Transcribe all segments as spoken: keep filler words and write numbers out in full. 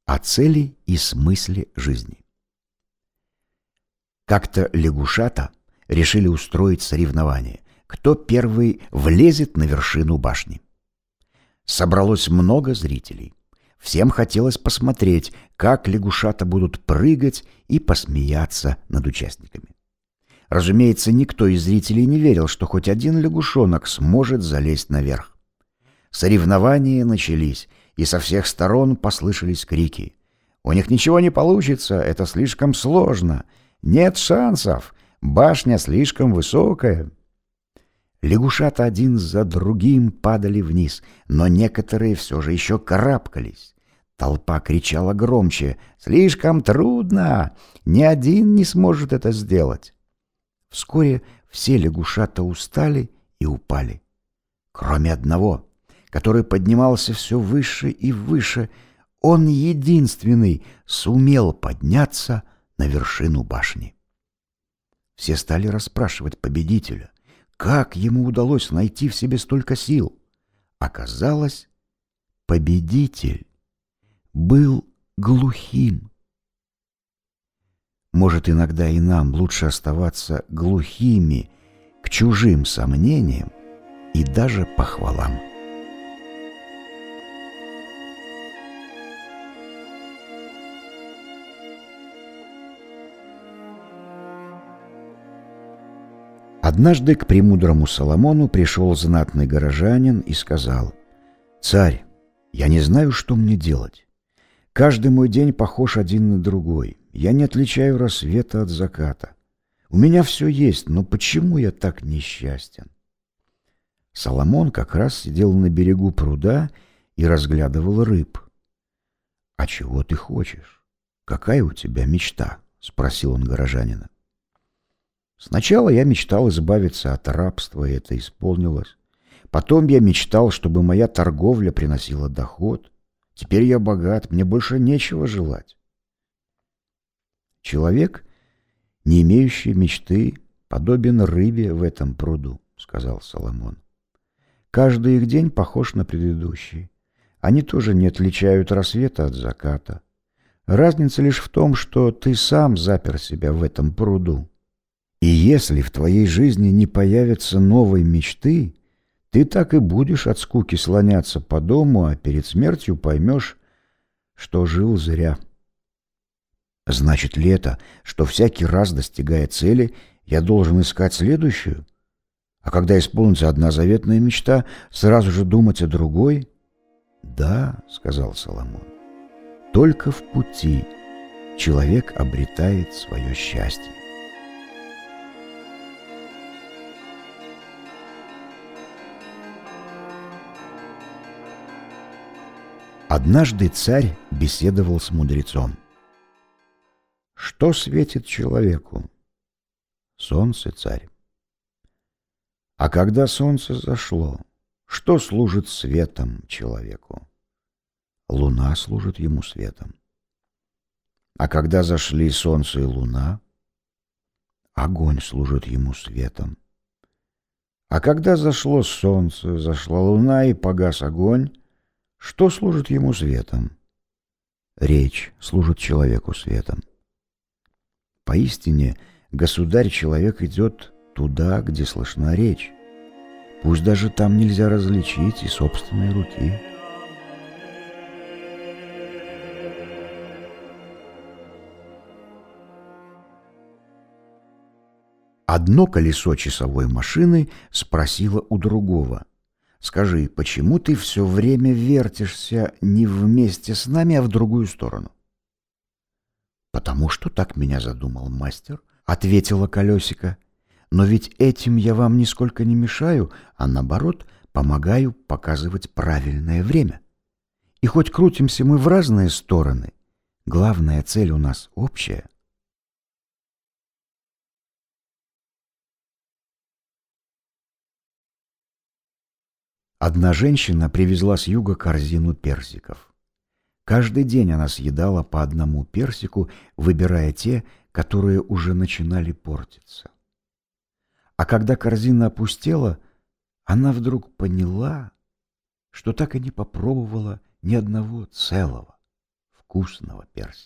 О цели и смысле жизни. Как-то лягушата решили устроить соревнование, кто первый влезет на вершину башни. Собралось много зрителей. Всем хотелось посмотреть, как лягушата будут прыгать и посмеяться над участниками. Разумеется, никто из зрителей не верил, что хоть один лягушонок сможет залезть наверх. Соревнования начались, и со всех сторон послышались крики. «У них ничего не получится, это слишком сложно! Нет шансов! Башня слишком высокая!» Лягушата один за другим падали вниз, но некоторые все же еще карабкались. Толпа кричала громче: «Слишком трудно! Ни один не сможет это сделать!» Вскоре все лягушата устали и упали. Кроме одного, который поднимался все выше и выше. Он единственный сумел подняться на вершину башни. Все стали расспрашивать победителя, как ему удалось найти в себе столько сил. Оказалось, победитель был глухим. Может, иногда и нам лучше оставаться глухими к чужим сомнениям и даже похвалам. Однажды к премудрому Соломону пришел знатный горожанин и сказал: «Царь, я не знаю, что мне делать. Каждый мой день похож один на другой. Я не отличаю рассвета от заката. У меня все есть, но почему я так несчастен?» Соломон как раз сидел на берегу пруда и разглядывал рыб. «А чего ты хочешь? Какая у тебя мечта?» — спросил он горожанина. «Сначала я мечтал избавиться от рабства, и это исполнилось. Потом я мечтал, чтобы моя торговля приносила доход. Теперь я богат, мне больше нечего желать». «Человек, не имеющий мечты, подобен рыбе в этом пруду», — сказал Соломон. «Каждый их день похож на предыдущий. Они тоже не отличают рассвета от заката. Разница лишь в том, что ты сам запер себя в этом пруду. И если в твоей жизни не появятся новой мечты, ты так и будешь от скуки слоняться по дому, а перед смертью поймешь, что жил зря». «Значит ли это, что всякий раз, достигая цели, я должен искать следующую? А когда исполнится одна заветная мечта, сразу же думать о другой?» «Да, — сказал Соломон, — только в пути человек обретает свое счастье». Однажды царь беседовал с мудрецом. «Что светит человеку?» «Солнце, царь». «А когда солнце зашло, что служит светом человеку?» «Луна служит ему светом». «А когда зашли солнце и луна?» «Огонь служит ему светом». «А когда зашло солнце, зашла луна и погас огонь, что служит ему светом?» «Речь служит человеку светом». Поистине, государь-человек идет туда, где слышна речь. Пусть даже там нельзя различить и собственной руки. Одно колесо часовой машины спросило у другого: «Скажи, почему ты все время вертишься не вместе с нами, а в другую сторону?» «Потому что так меня задумал мастер», — ответило колесико. «Но ведь этим я вам нисколько не мешаю, а наоборот помогаю показывать правильное время. И хоть крутимся мы в разные стороны, главная цель у нас общая». Одна женщина привезла с юга корзину персиков. Каждый день она съедала по одному персику, выбирая те, которые уже начинали портиться. А когда корзина опустела, она вдруг поняла, что так и не попробовала ни одного целого. вкусного персика.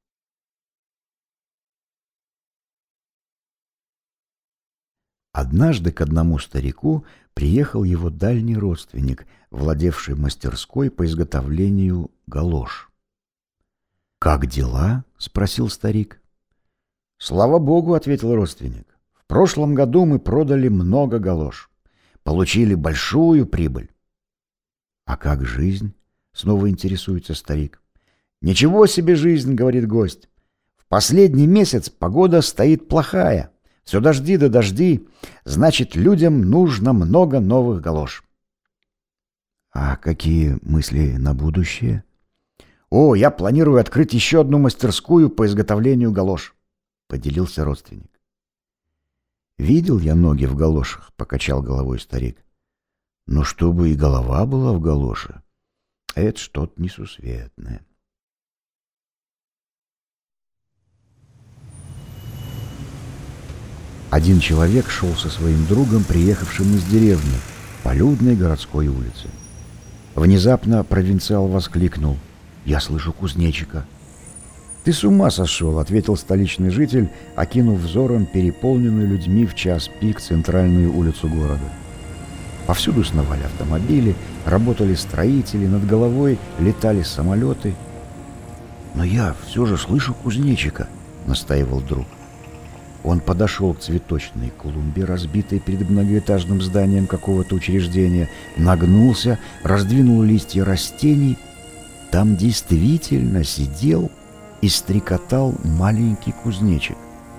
Однажды к одному старику приехал его дальний родственник, владевший мастерской по изготовлению галош. «Как дела?» — спросил старик. «Слава Богу», — ответил родственник. «В прошлом году мы продали много галош, получили большую прибыль». «А как жизнь?» — снова интересуется старик. «Ничего себе жизнь», — говорит гость. «В последний месяц погода стоит плохая. Все дожди да дожди, значит, людям нужно много новых галош». «А какие мысли на будущее?» «О, я планирую открыть еще одну мастерскую по изготовлению галош», — поделился родственник. «Видел я ноги в галошах», — покачал головой старик. «Но чтобы и голова была в галоше, это что-то несусветное». Один человек шел со своим другом, приехавшим из деревни, по людной городской улице. Внезапно провинциал воскликнул: «Я слышу кузнечика». «Ты с ума сошел», — ответил столичный житель, окинув взором переполненную людьми в час пик центральную улицу города. Повсюду сновали автомобили, работали строители, над головой летали самолеты. «Но я все же слышу кузнечика», — настаивал друг. Он подошел к цветочной клумбе, разбитой перед многоэтажным зданием какого-то учреждения, нагнулся, раздвинул листья растений. Там действительно сидел и стрекотал маленький кузнечик.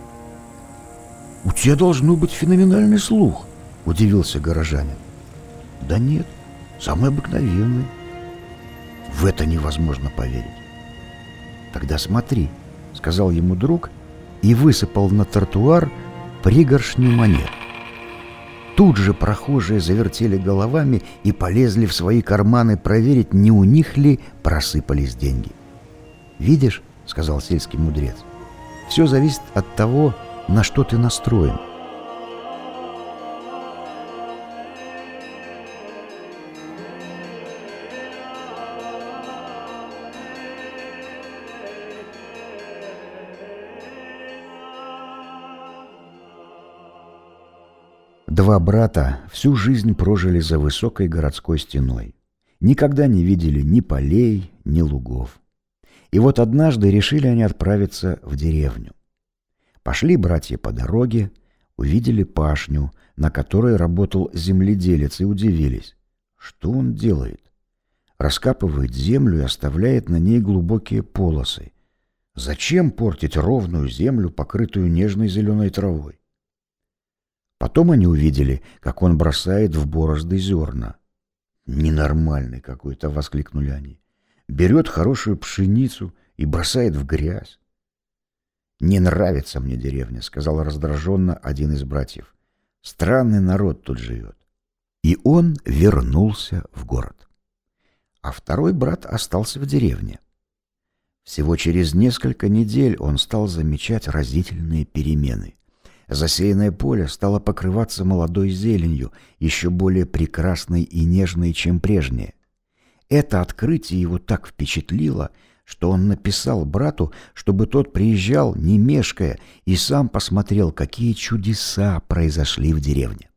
«У тебя должно быть феноменальный слух», — удивился горожанин. «Да нет, самый обыкновенный». «В это невозможно поверить». «Тогда смотри», — сказал ему друг и высыпал на тротуар пригоршню монет. Тут же прохожие завертели головами и полезли в свои карманы проверить, не у них ли просыпались деньги. «Видишь, — сказал сельский мудрец, — все зависит от того, на что ты настроен». Два брата всю жизнь прожили за высокой городской стеной. Никогда не видели ни полей, ни лугов. И вот однажды решили они отправиться в деревню. Пошли братья по дороге, увидели пашню, на которой работал земледелец, и удивились. Что он делает? Раскапывает землю и оставляет на ней глубокие полосы. Зачем портить ровную землю, покрытую нежной зеленой травой? Потом они увидели, как он бросает в борозды зерна. «Ненормальный какой-то!» — воскликнули они. «Берет хорошую пшеницу и бросает в грязь». «Не нравится мне деревня», — сказал раздраженно один из братьев. «Странный народ тут живет». И он вернулся в город. А второй брат остался в деревне. Всего через несколько недель он стал замечать разительные перемены. Засеянное поле стало покрываться молодой зеленью, еще более прекрасной и нежной, чем прежнее. Это открытие его так впечатлило, что он написал брату, чтобы тот приезжал, не мешкая, и сам посмотрел, какие чудеса произошли в деревне.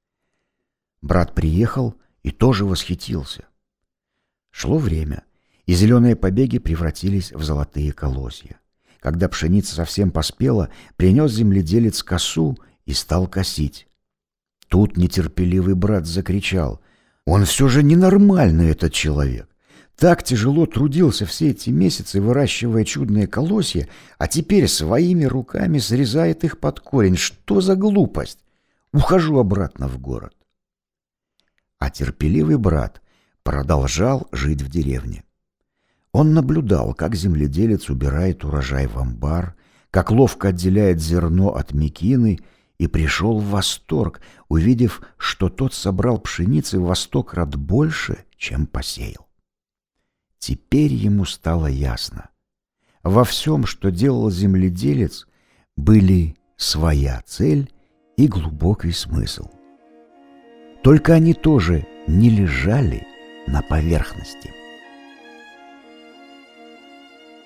Брат приехал и тоже восхитился. Шло время, и зеленые побеги превратились в золотые колосья. Когда пшеница совсем поспела, принес земледелец косу и стал косить. Тут нетерпеливый брат закричал: «Он все же ненормальный, этот человек! Так тяжело трудился все эти месяцы, выращивая чудные колосья, а теперь своими руками срезает их под корень. Что за глупость? Ухожу обратно в город». А терпеливый брат продолжал жить в деревне. Он наблюдал, как земледелец убирает урожай в амбар, как ловко отделяет зерно от мекины, и пришел в восторг, увидев, что тот собрал пшеницы во сто крат больше, чем посеял. Теперь ему стало ясно: во всем, что делал земледелец, были своя цель и глубокий смысл. Только они тоже не лежали на поверхности.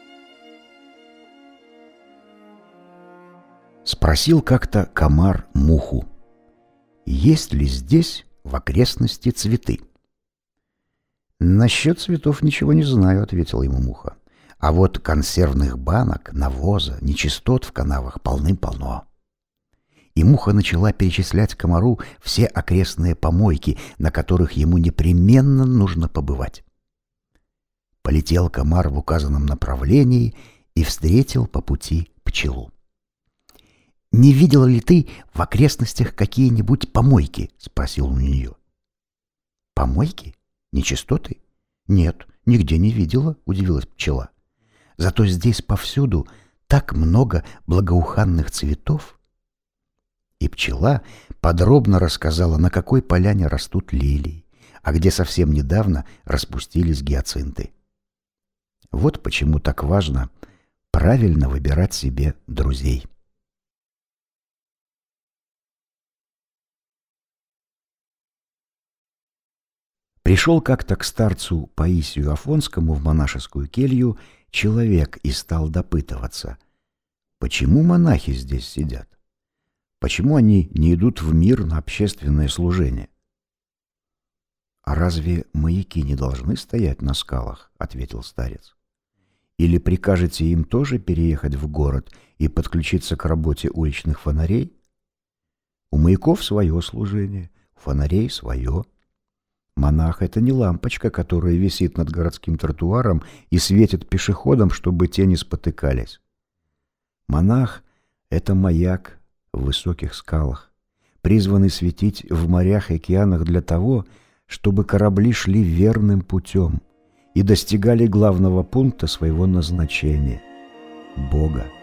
Спросил как-то комар муху: есть ли здесь в окрестности цветы? «Насчет цветов ничего не знаю», — ответила ему муха. «А вот консервных банок, навоза, нечистот в канавах полным-полно». И муха начала перечислять комару все окрестные помойки, на которых ему непременно нужно побывать. Полетел комар в указанном направлении и встретил по пути пчелу. «Не видела ли ты в окрестностях какие-нибудь помойки?» — спросил он у нее. «Помойки? Нечистоты? Нет, нигде не видела», — удивилась пчела. «Зато здесь повсюду так много благоуханных цветов». И пчела подробно рассказала, на какой поляне растут лилии, а где совсем недавно распустились гиацинты. Вот почему так важно правильно выбирать себе друзей. Пришел как-то к старцу Паисию Афонскому в монашескую келью человек и стал допытываться, почему монахи здесь сидят? Почему они не идут в мир на общественное служение? «А разве маяки не должны стоять на скалах?» — ответил старец. «Или прикажете им тоже переехать в город и подключиться к работе уличных фонарей? У маяков свое служение, у фонарей свое. Монах — это не лампочка, которая висит над городским тротуаром и светит пешеходам, чтобы те не спотыкались. Монах — это маяк в высоких скалах, призванный светить в морях и океанах для того, чтобы корабли шли верным путем и достигали главного пункта своего назначения — Бога.